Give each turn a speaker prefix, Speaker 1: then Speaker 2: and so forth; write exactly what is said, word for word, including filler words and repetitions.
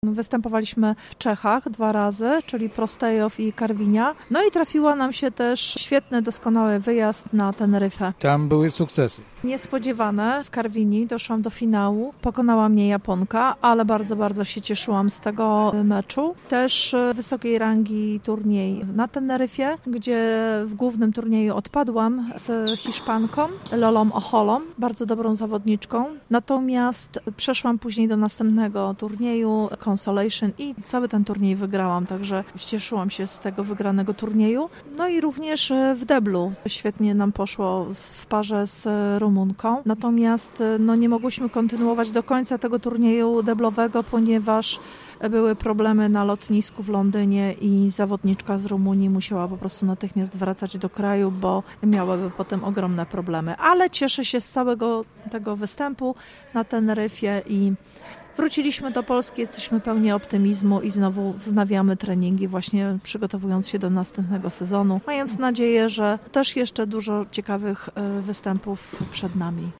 Speaker 1: Występowaliśmy w Czechach dwa razy, czyli Prostejów i Karwinia. No i trafiła nam się też świetny, doskonały wyjazd na Teneryfę.
Speaker 2: Tam były sukcesy.
Speaker 1: Niespodziewane. W Karwinii doszłam do finału. Pokonała mnie Japonka, ale bardzo, bardzo się cieszyłam z tego meczu. Też wysokiej rangi turniej na Teneryfie, gdzie w głównym turnieju odpadłam z Hiszpanką, Lolą Ocholą, bardzo dobrą zawodniczką. Natomiast przeszłam później do następnego turnieju Consolation i cały ten turniej wygrałam, także cieszyłam się z tego wygranego turnieju. No i również w deblu świetnie nam poszło w parze z Rumunką. Natomiast no, nie mogłyśmy kontynuować do końca tego turnieju deblowego, ponieważ były problemy na lotnisku w Londynie i zawodniczka z Rumunii musiała po prostu natychmiast wracać do kraju, bo miałaby potem ogromne problemy. Ale cieszę się z całego tego występu na Teneryfie i wróciliśmy do Polski, jesteśmy pełni optymizmu i znowu wznawiamy treningi, właśnie przygotowując się do następnego sezonu, mając nadzieję, że też jeszcze dużo ciekawych występów przed nami.